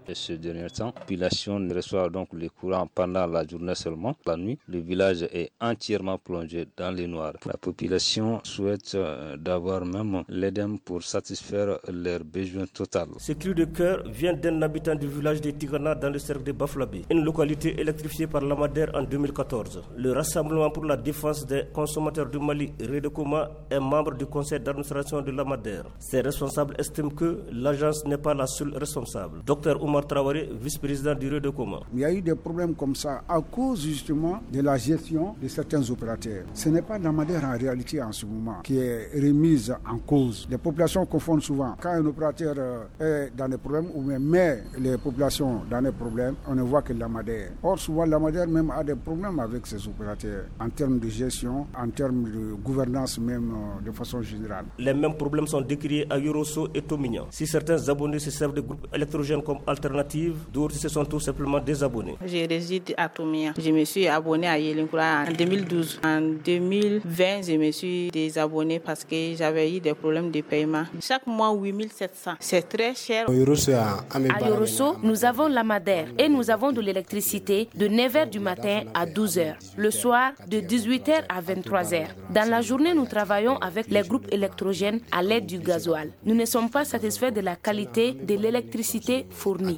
ces derniers temps. La population reçoit donc le courant pendant la journée seulement. La nuit, le village est entièrement plongé dans le noir. La population souhaite d'avoir même l'Edem pour satisfaire leurs besoins totaux. Ce cri de cœur vient d'un habitant du village de Tigana dans le cercle de Baflabi, une localité électrifiée par Lamader en 2014. Le Rassemblement pour la défense des consommateurs du Mali, Redekoma, est membre du conseil d'administration de Lamader. Ses responsables estiment que l'agence n'est pas la seule responsable. Dr Oumar Traoré, vice-président du Redekoma. Il y a eu des problèmes comme ça à cause justement de la gestion de certains opérateurs. Ce n'est pas Lamader en réalité en ce moment qui est remise en cause. Les populations confondent souvent. Quand un opérateur est dans des problèmes ou même met les populations dans des problèmes, on ne voit que Lamader. Or, souvent, Lamader même a des problèmes avec ses opérateurs en termes de gestion, en termes de gouvernance même de façon générale. Les mêmes problèmes sont décriés à Yorosso et Tomignan. Si certains abonnés se servent de groupes électrogènes comme alternative, d'autres se sont tout simplement désabonnés. Je réside à Tomignan. Je me suis abonné à Yelinkura en 2012. En 2020, je me suis désabonné parce que j'avais eu des problèmes de paiement. Chaque mois, 8700. C'est très cher. À Yorosso, nous avons Lamader et nous avons de l'électricité de 9h du matin à 12h. Le soir, de 18h à 23h. Dans la journée, nous travaillons avec les groupes électrogènes à l'aide du gasoil. Nous ne sommes pas satisfaits de la qualité de l'électricité fournie.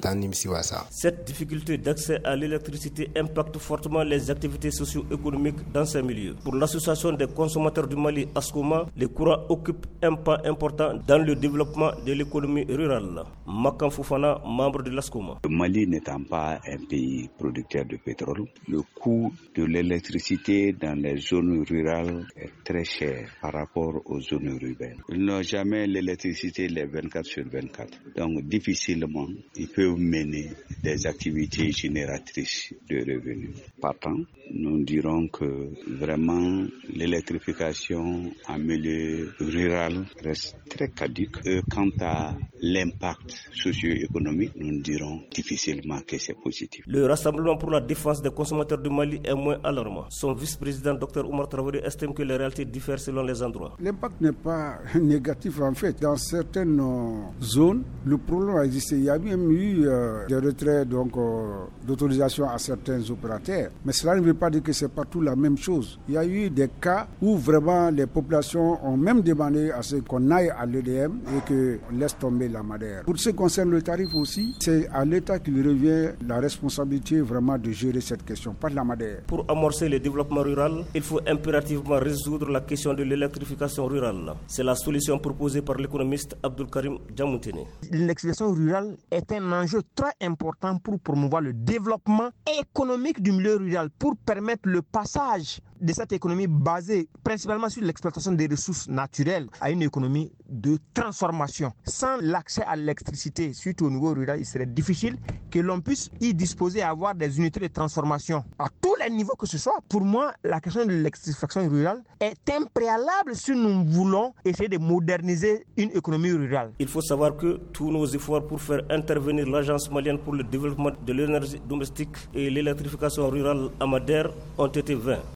Cette difficulté d'accès à l'électricité impacte fortement les activités socio-économiques dans ces milieux. Pour l'association des consommateurs du Mali, ASCOMA, le courant occupe un pas important dans le développement de l'économie rurale. Makan Foufana, membre de l'ASCOMA. Le Mali n'étant pas un pays producteur de pétrole, le coût de l'électricité dans les zones rurales est très cher par rapport aux zones urbaines. Ils n'ont jamais l'électricité les 24 sur 24. Donc difficilement, ils peuvent mener des activités génératrices de revenus. Partant, nous dirons que vraiment l'électrification en milieu rural reste très caduque. Quant à l'impact socio-économique, nous dirons difficilement que c'est positif. Le Rassemblement pour la défense des consommateurs du Mali est moins alarmant. Son vice-président, Dr Oumar Traoré, estime que les réalités diffèrent selon les endroits. L'impact n'est pas négatif en fait. Dans certaines zones, le problème a existé. Il y a même eu des retraits d'autorisation à certains opérateurs. Mais cela ne veut pas dire que c'est partout la même chose. Il y a eu des cas où vraiment les populations ont même demandé à ce qu'on aille à l'EDM et qu'on laisse tomber Lamader. Pour ce qui concerne le tarif aussi, c'est à l'État qu'il revient la responsabilité vraiment de gérer cette question, pas Lamader. Pour amorcer le développement rural, il faut impérativement résoudre la question de l'électrification rurale. C'est la solution proposée par l'économiste Abdul Karim Djamoutene. L'électrification rurale est un enjeu très important pour promouvoir le développement économique du milieu rural, pour permettre le passage de cette économie basée principalement sur l'exploitation des ressources naturelles à une économie de transformation. Sans l'accès à l'électricité, surtout au niveau rural, il serait difficile que l'on puisse y disposer, avoir des unités de transformation à tous les niveaux que ce soit. Pour moi, la question de l'électrification rurale est un préalable si nous voulons essayer de moderniser une économie rurale. Il faut savoir que tous nos efforts pour faire intervenir l'Agence malienne pour le développement de l'énergie domestique et l'électrification rurale Amader ont été vains.